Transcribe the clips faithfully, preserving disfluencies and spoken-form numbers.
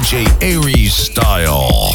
J Aries style.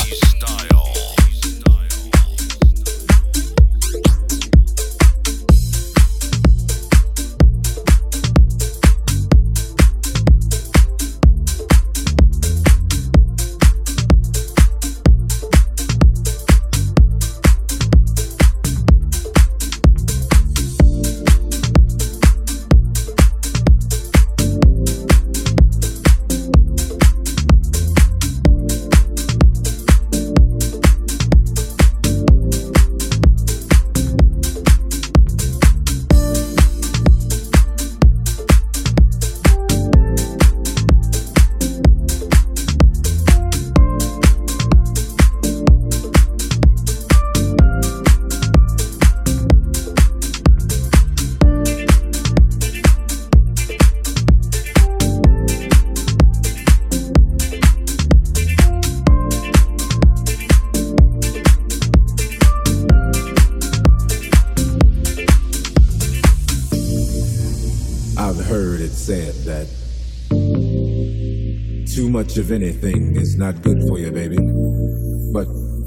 Much of anything is not good for you, baby. But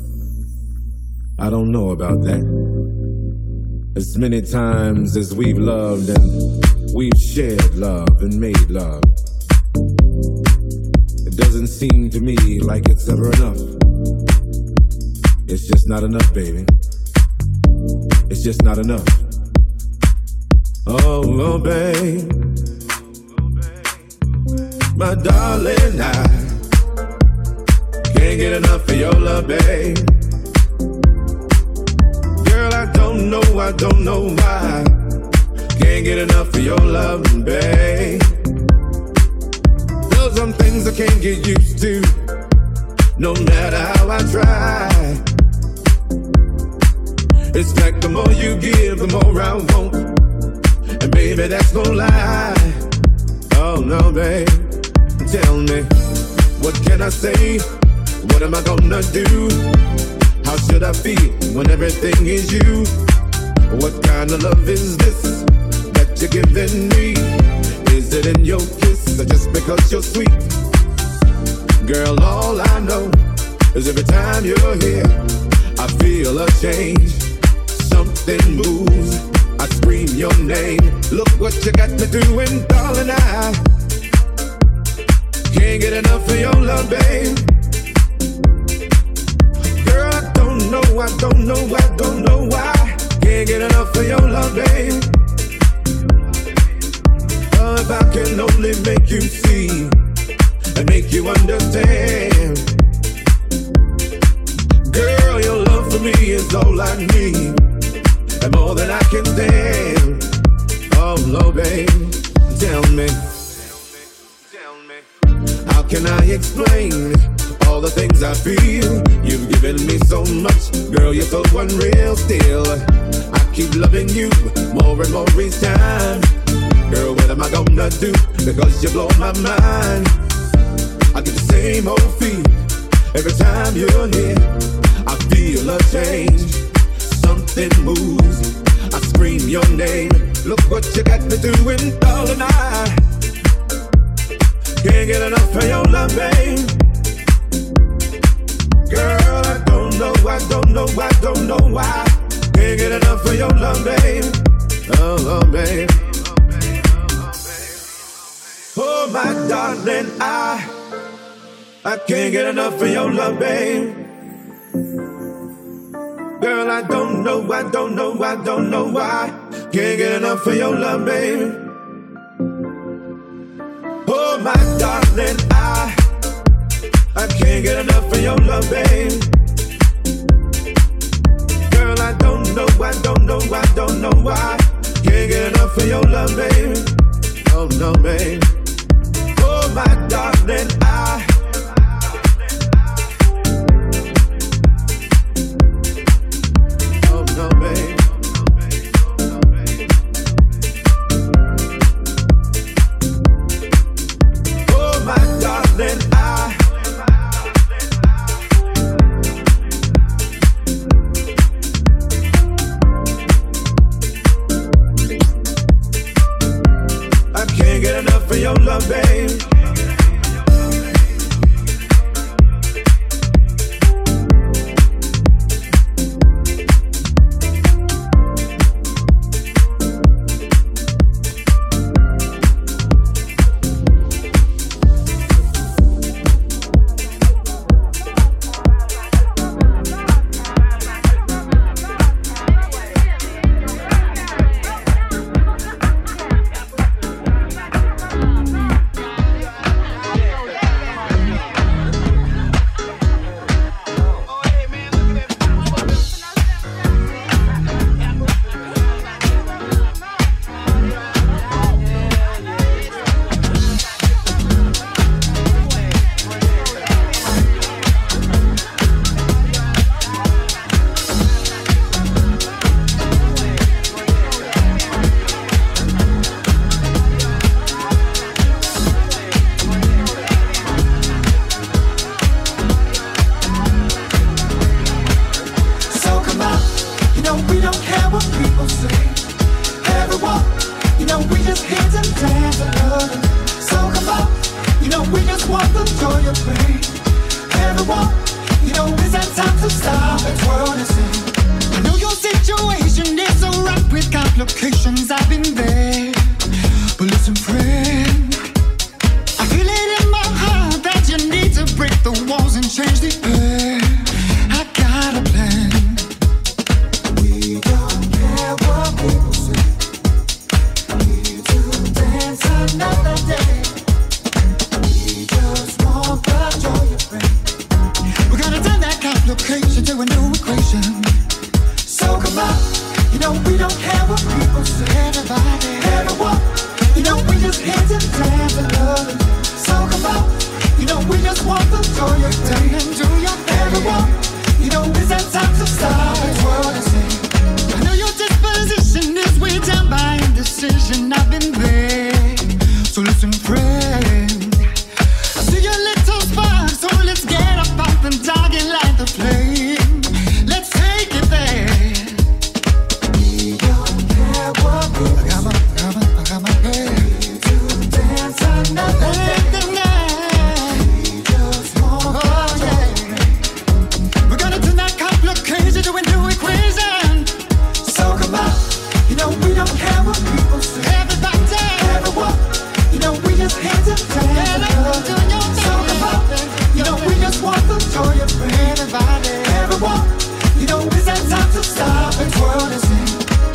I don't know about that. As many times as we've loved and we've shared love and made love, it doesn't seem to me like it's ever enough. It's just not enough, baby. It's just not enough. Oh, oh babe, my darling, I can't get enough of your love, babe. Girl, I don't know, I don't know why. Can't get enough of your love, babe. There's some things I can't get used to, no matter how I try. It's like the more you give, the more I want. And baby, that's no lie. Oh no, babe. Tell me, what can I say? What am I gonna do? How should I feel when everything is you? What kind of love is this that you're giving me? Is it in your kiss or just because you're sweet? Girl, all I know is every time you're here, I feel a change. Something moves, I scream your name. Look what you got me doing, darling, I can't get enough of your love, babe. Girl, I don't know, I don't know, I don't know why. Can't get enough of your love, babe. Oh, if I can only make you see and make you understand. Girl, your love for me is all I need, and more than I can stand. Oh, Lord, babe, tell me, how can I explain all the things I feel? You've given me so much, girl, you're so unreal still. I keep loving you more and more each time. Girl, what am I gonna do? Because you blow my mind. I get the same old feel every time you're here. I feel a change, something moves, I scream your name. Look what you got me doing, darling, I can't get enough of your love, babe. Girl, I don't know, I don't know, I don't know why. Can't get enough of your love, babe. Oh, oh, babe. Oh, my darling, I I can't get enough of your love, babe. Girl, I don't know, I don't know, I don't know why. Can't get enough of your love, babe. Oh, my darling, I I can't get enough of your love, babe. Girl, I don't know, I don't know, I don't know why. Can't get enough of your love, babe. Oh, no, babe. Oh, my darling, I Oh, no, babe. Oh, my darling, I I can't get enough of your love, babe. complications, I've been there. But listen, friend, I feel it in my heart that you need to break the walls and change the air. I got a plan. We don't care what people say. Need to dance another day. We just want the joy you bring. We're gonna turn that complication to a new equation. So come on, you know we don't care what people say. Everybody, everyone, you know we just here to dance and love and dance. So come on, you know we just want the joy you bring. And do your thing. Everyone, you know it's that time to stop. It's what I say. I know your disposition is way down by indecision. I've been there, so listen, friend. I see your little spark, so let's get up out the dark and light the flame. Let's take it there. We don't care what people I got my, I got my, I got my head. To dance another day. We just want oh, yeah. We're gonna turn that complication to a new equation. So come on, you know we don't care what people say. Everybody, everyone, you know we just here to dance and love. So come on, you know we just want the joy of everybody, everyone, you know it's that time to stop and twirl and sing.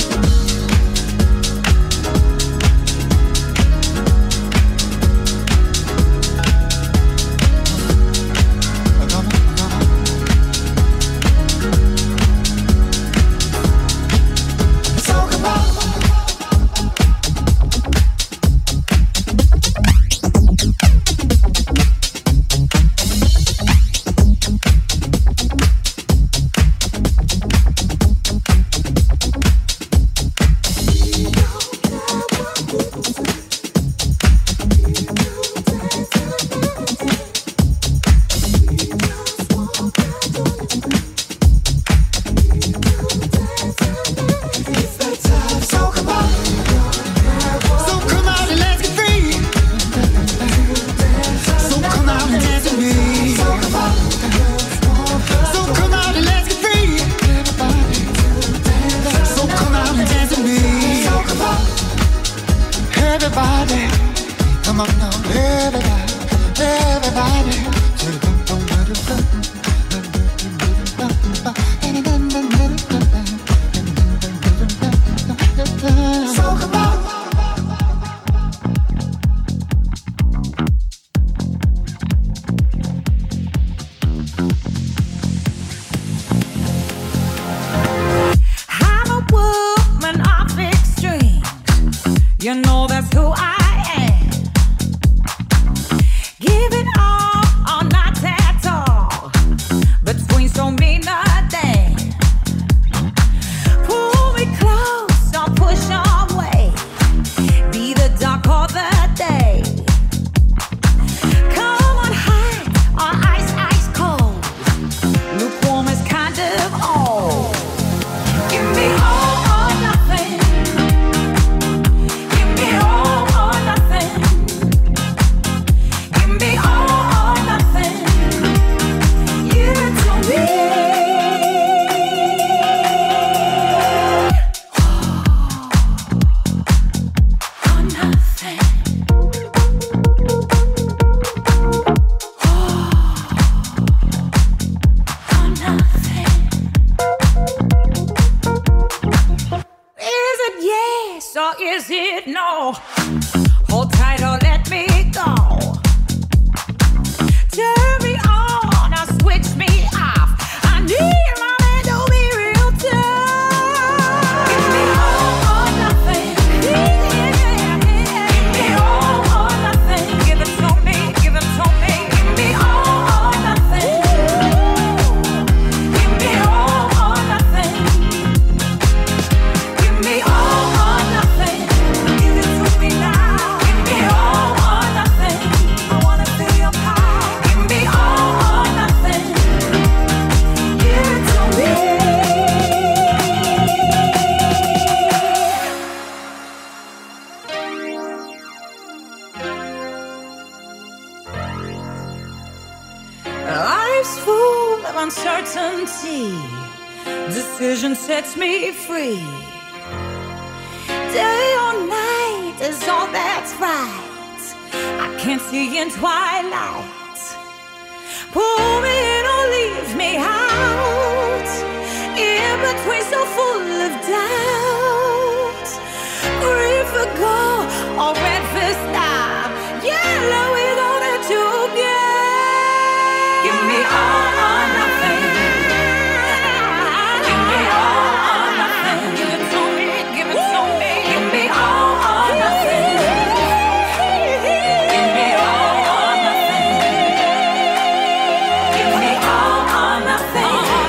Life's full of uncertainty. Decision sets me free. Day or night is all that's right. I can't see in twilight. Pull me in or leave me out. In between, so full of doubt. Green for gold or red for style. Yellow with all that you get. Give me all or nothing. Give me all or nothing. Give it to me, give it to me. Give me all or nothing. Give me all or nothing. Give me all or nothing.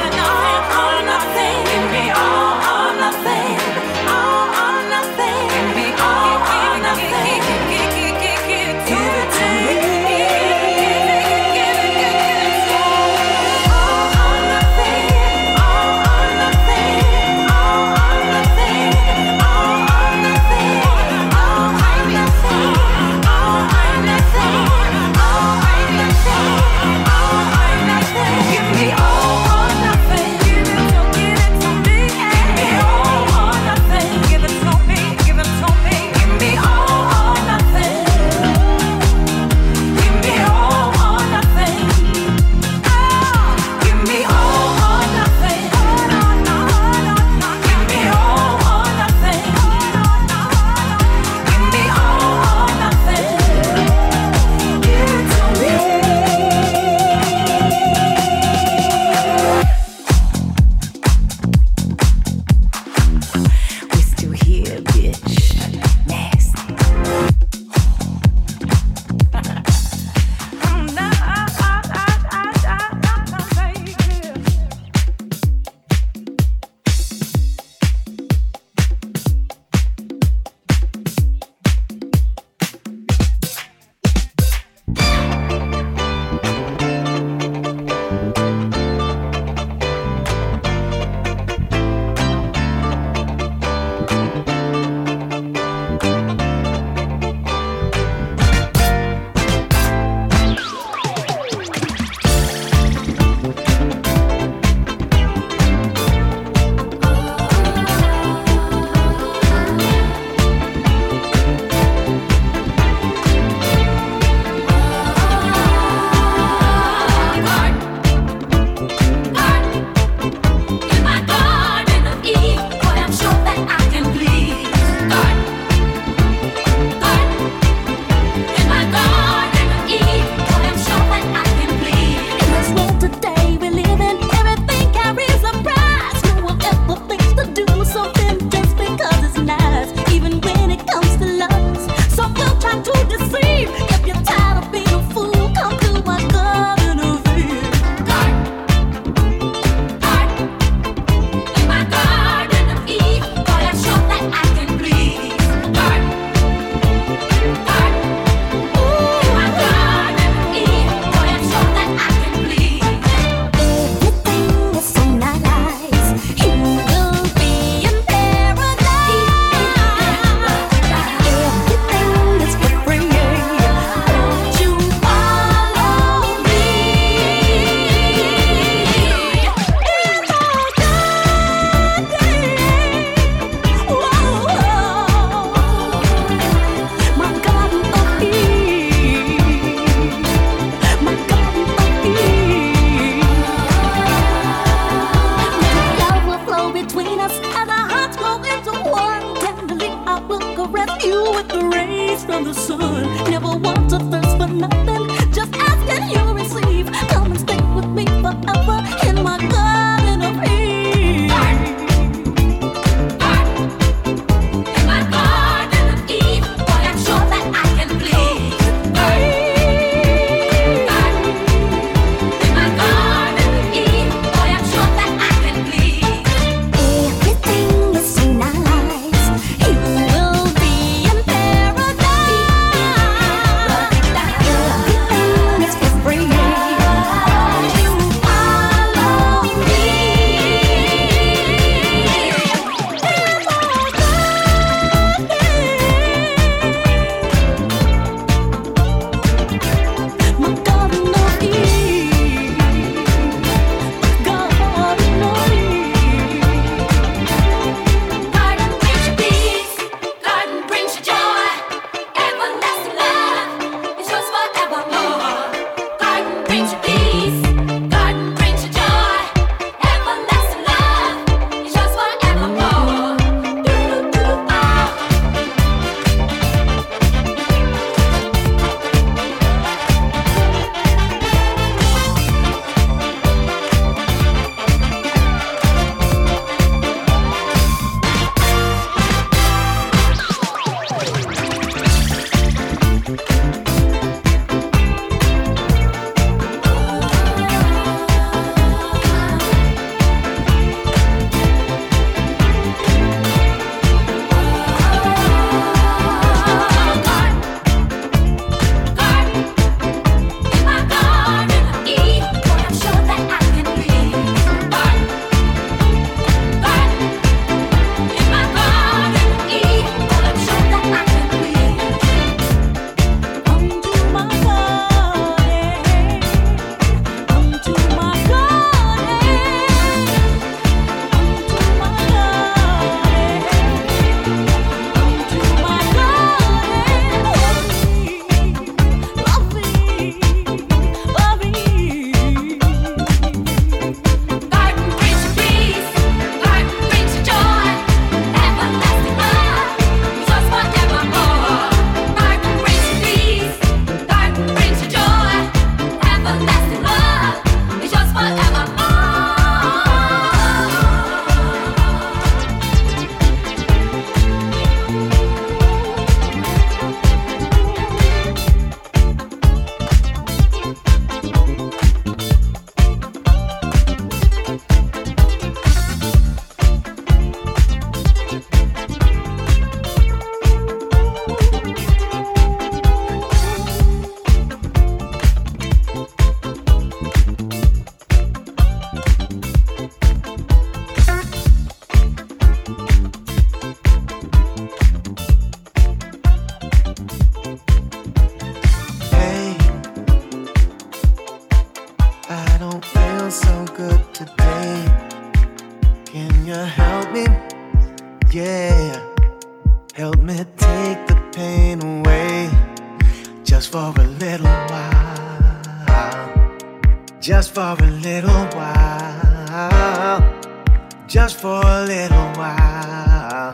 good today. Can you help me? Yeah. Help me take the pain away. Just for a little while. Just for a little while. Just for a little while.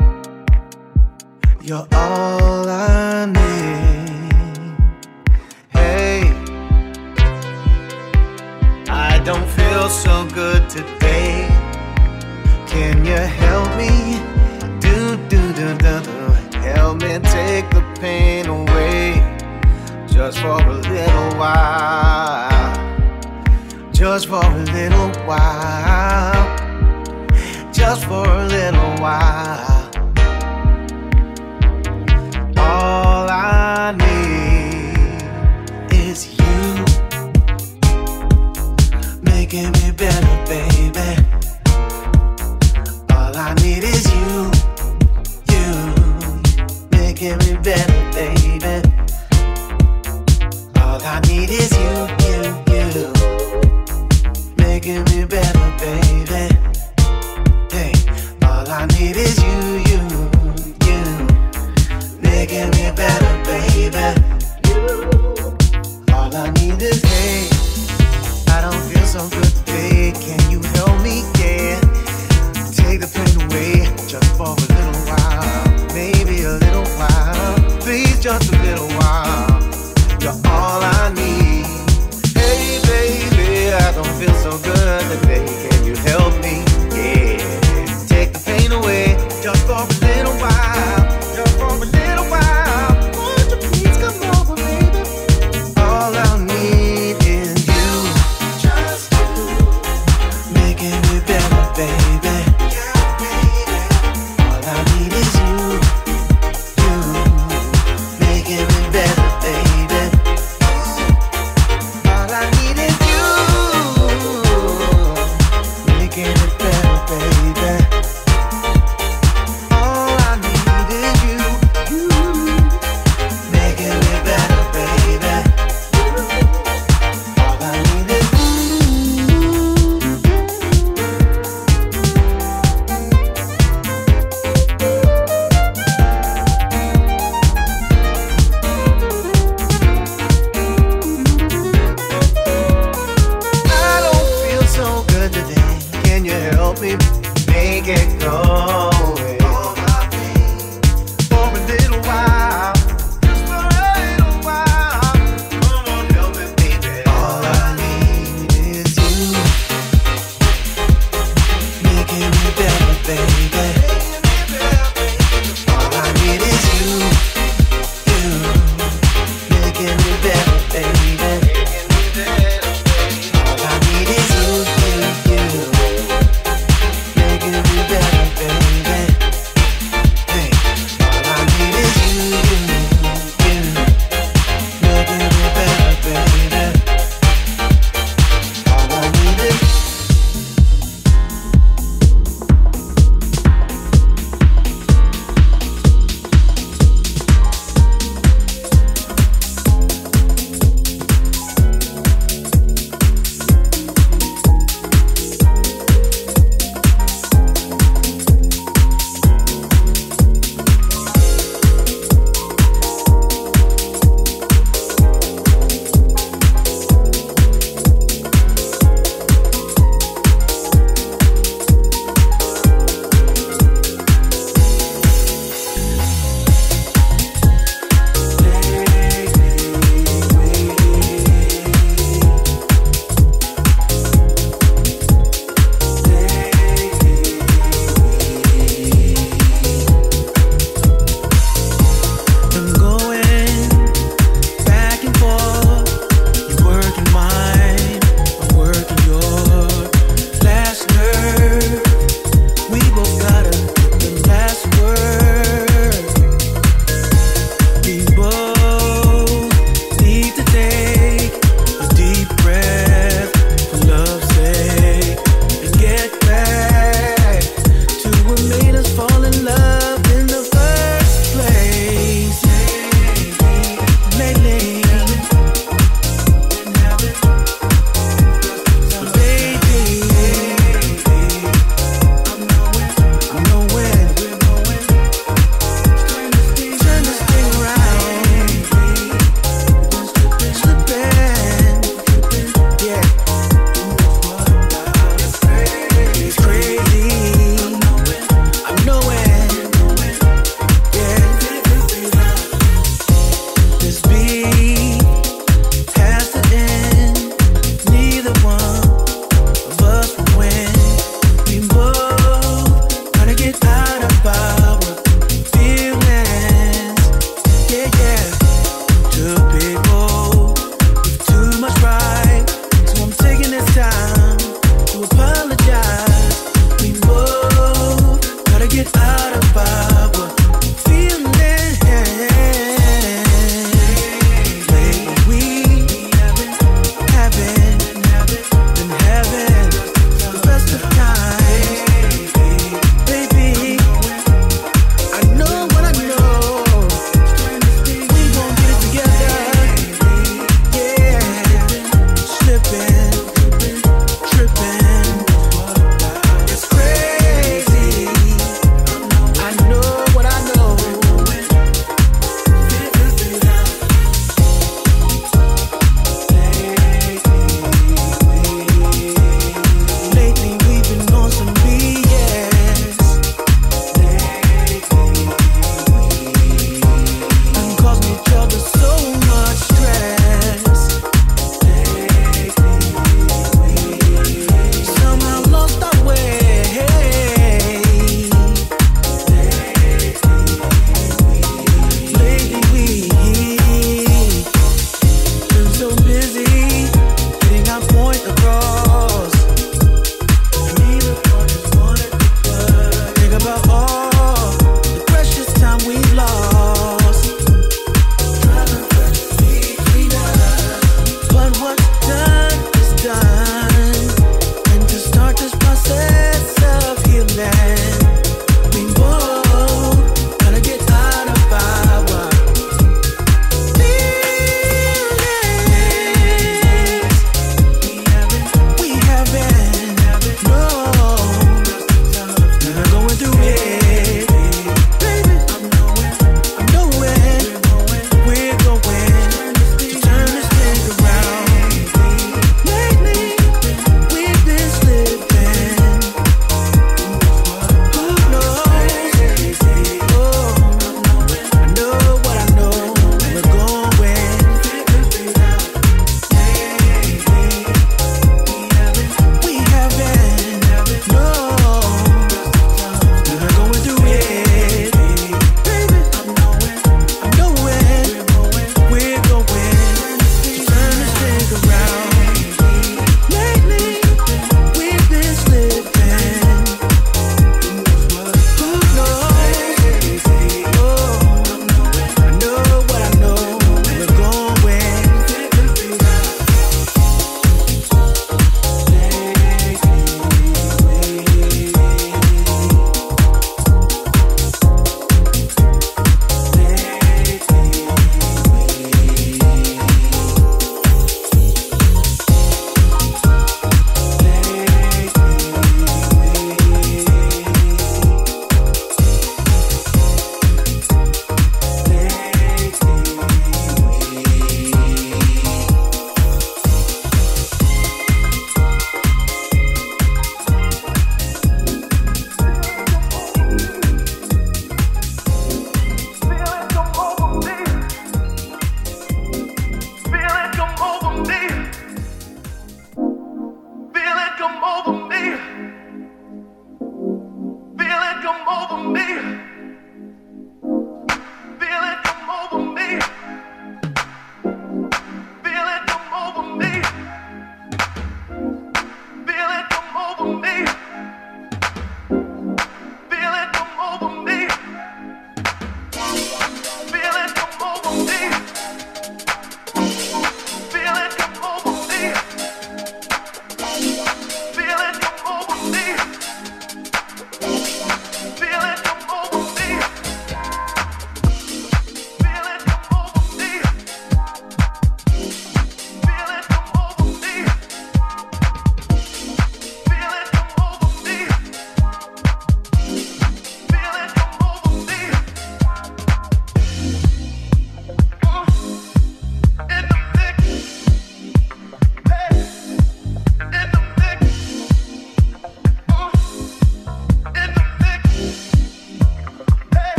You're all I need. Hey, I don't feel so good today. Can you help me? Do, do, do, do, do. Help me take the pain away. Just for a little while. Just for a little while. Just for a little while. All I need is you, making me better, baby. All I need is you, you, making me better, baby. All I need is you, you, you, making me better, baby. Hey, all I need is you, you, you, making me better, baby. All I need is hey, I don't feel so good today. Can you help me? Yeah, take the pain away, just for a little while, maybe a little while, please, just a little while. You're all I need.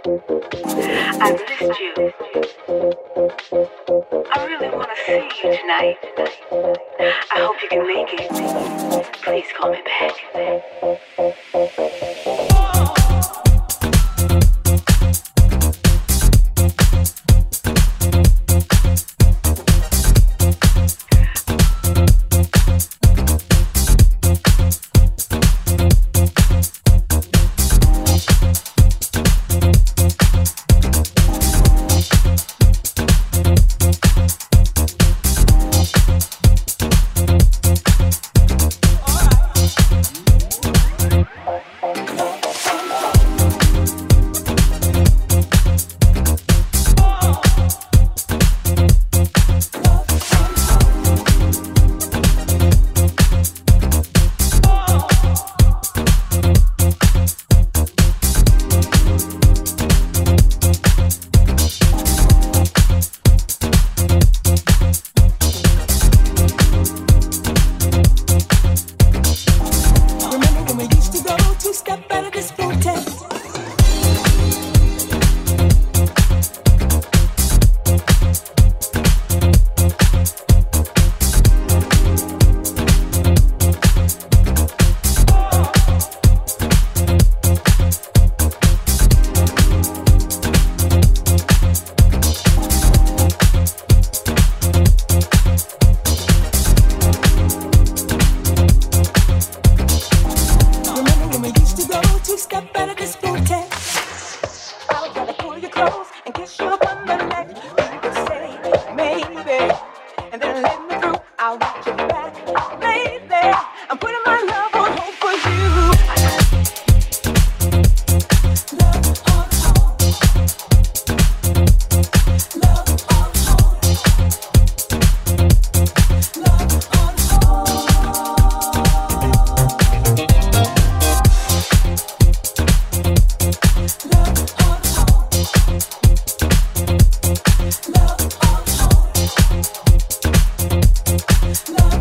I've missed you. I really want to see you tonight. I hope you can make it. Please call me back. Love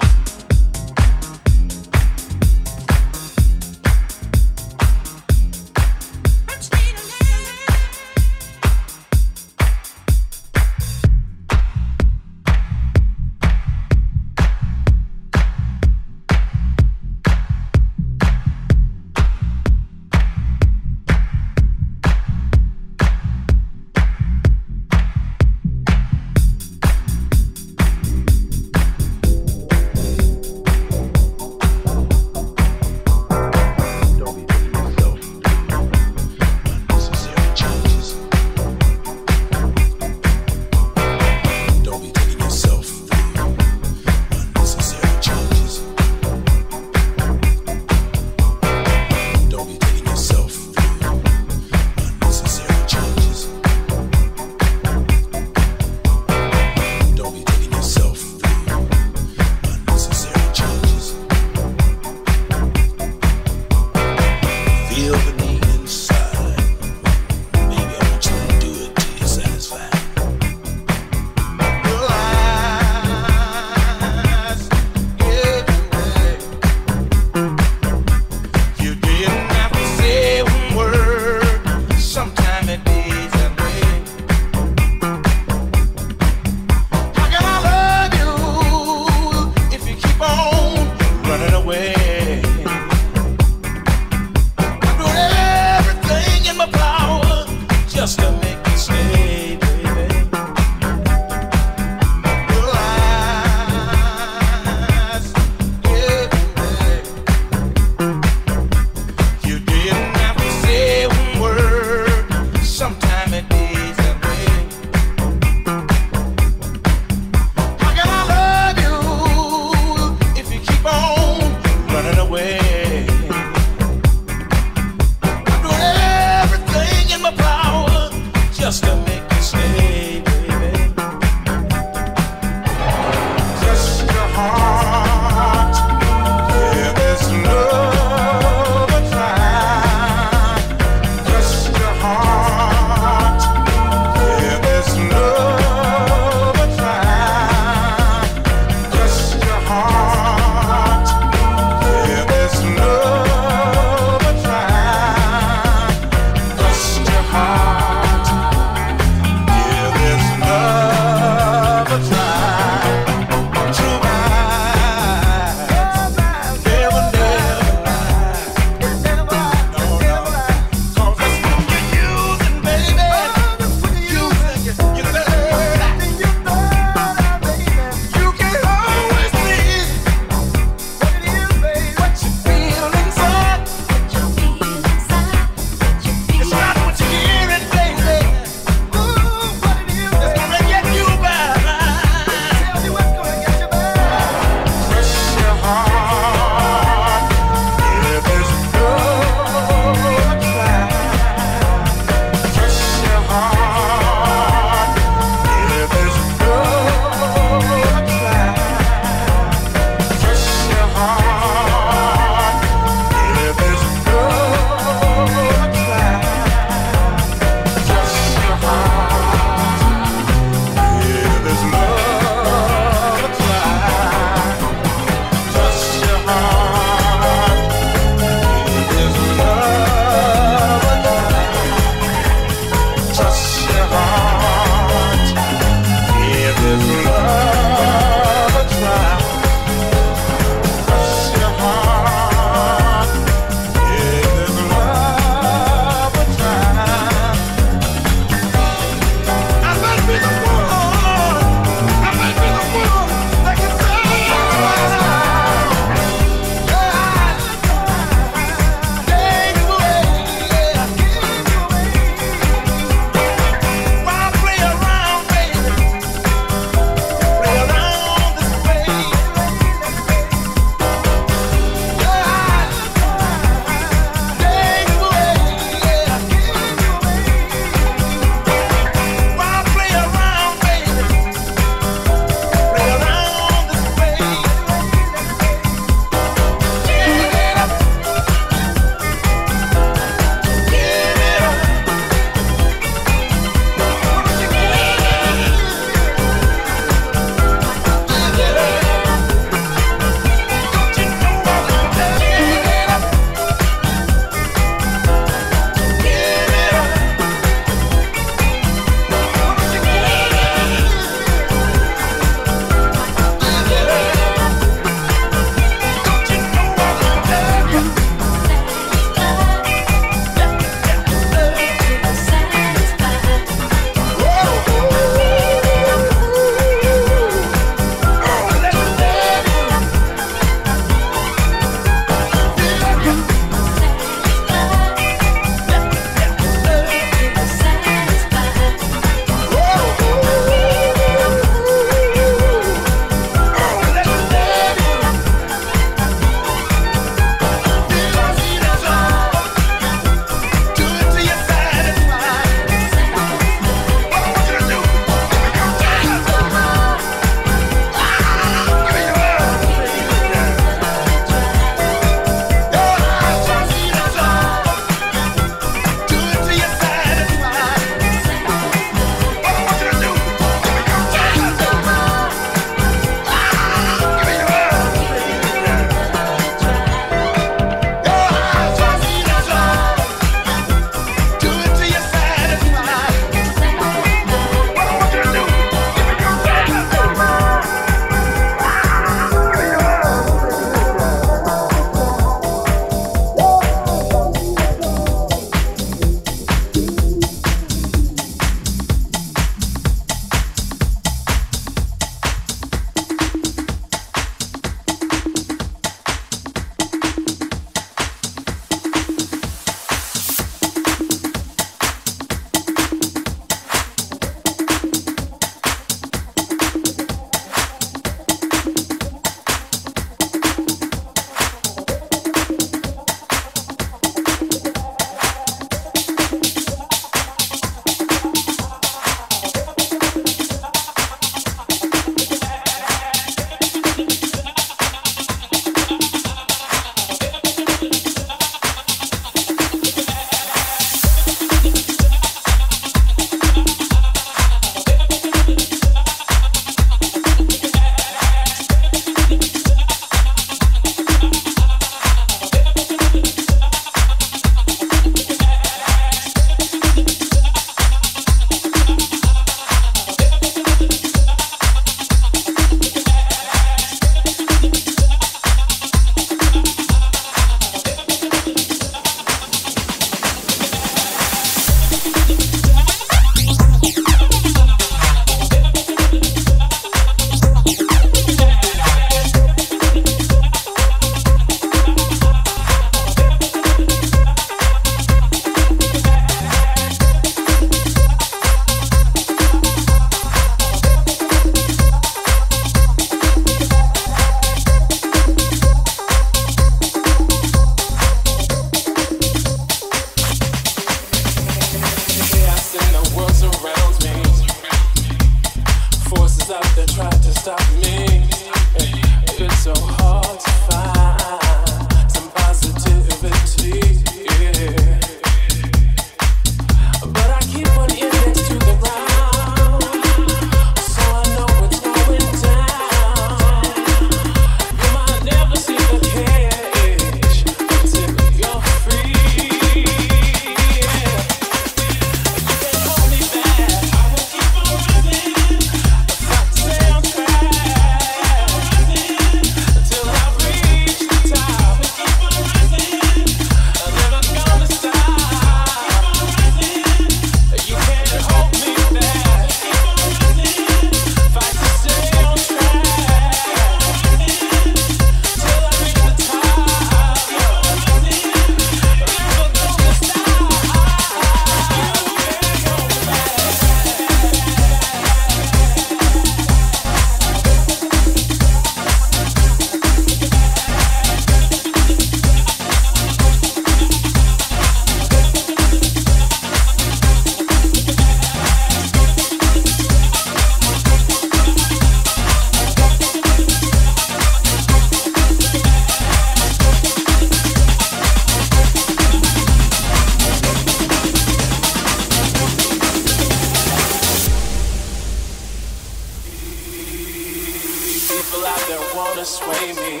that wanna sway me.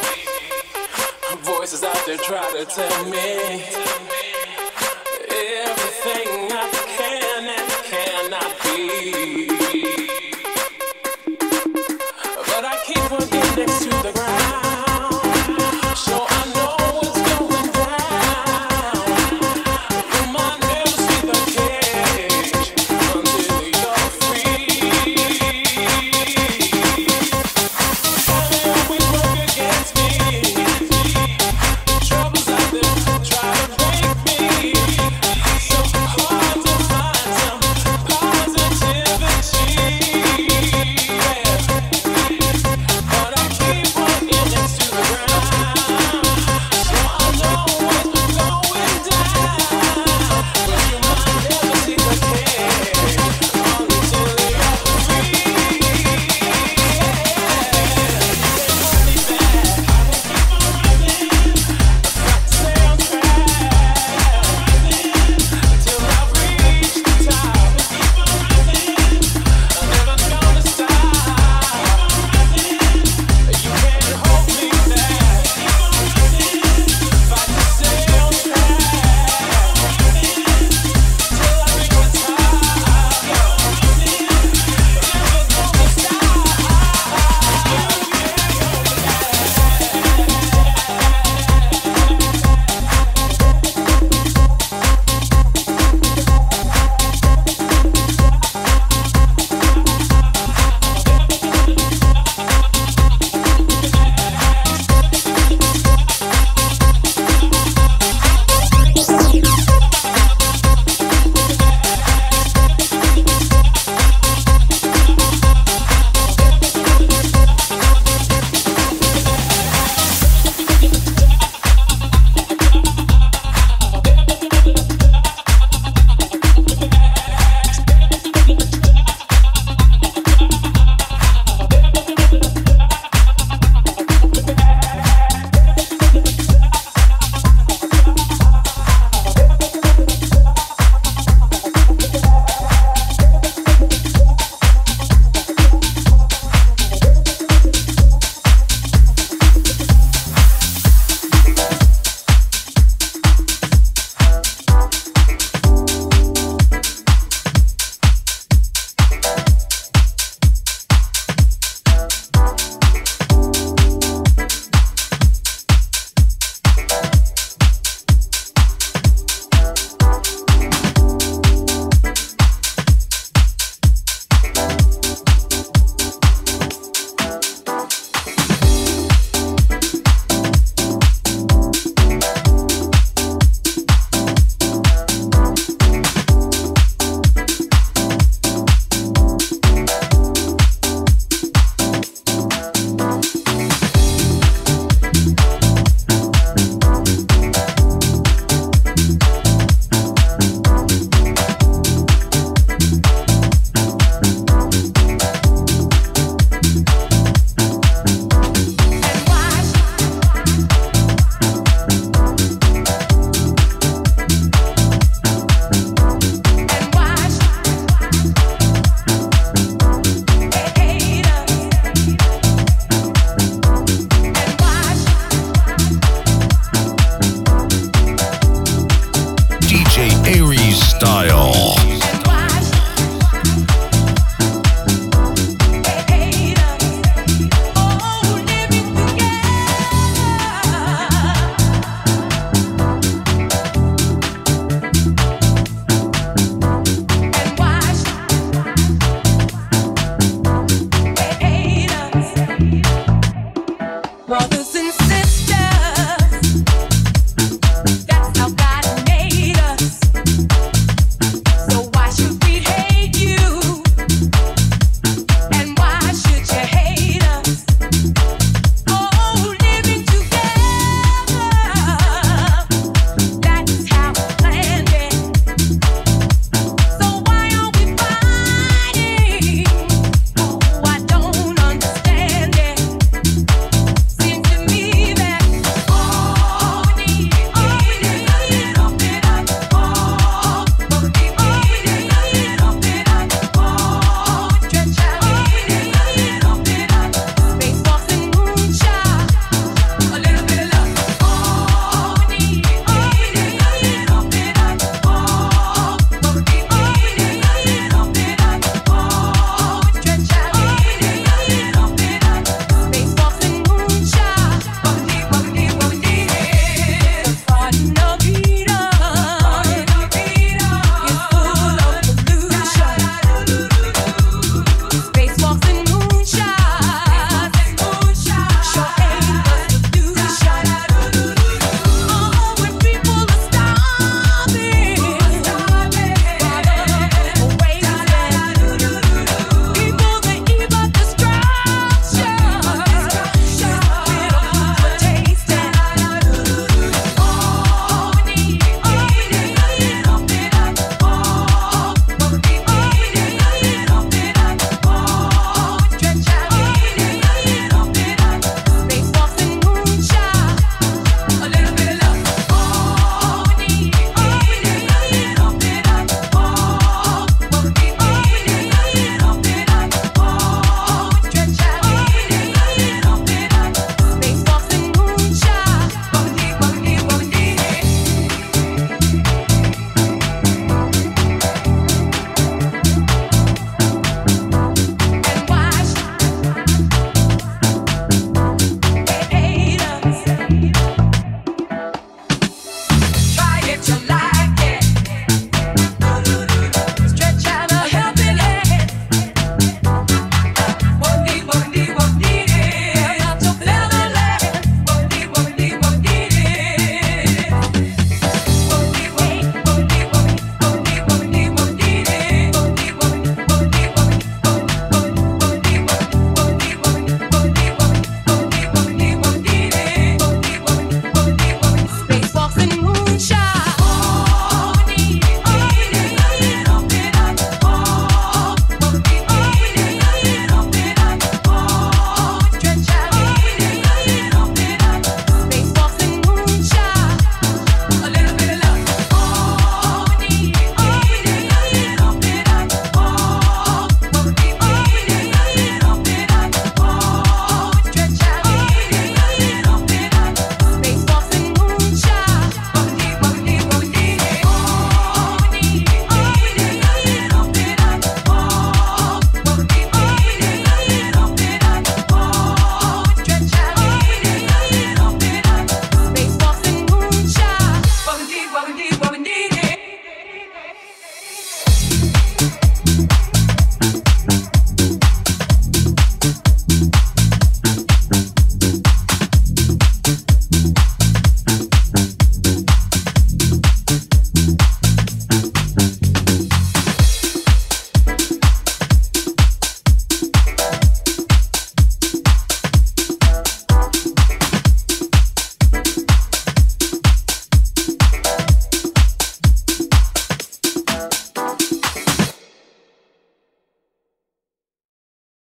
Voices out there try to tell me everything I can and cannot be. But I keep on getting next to the ground.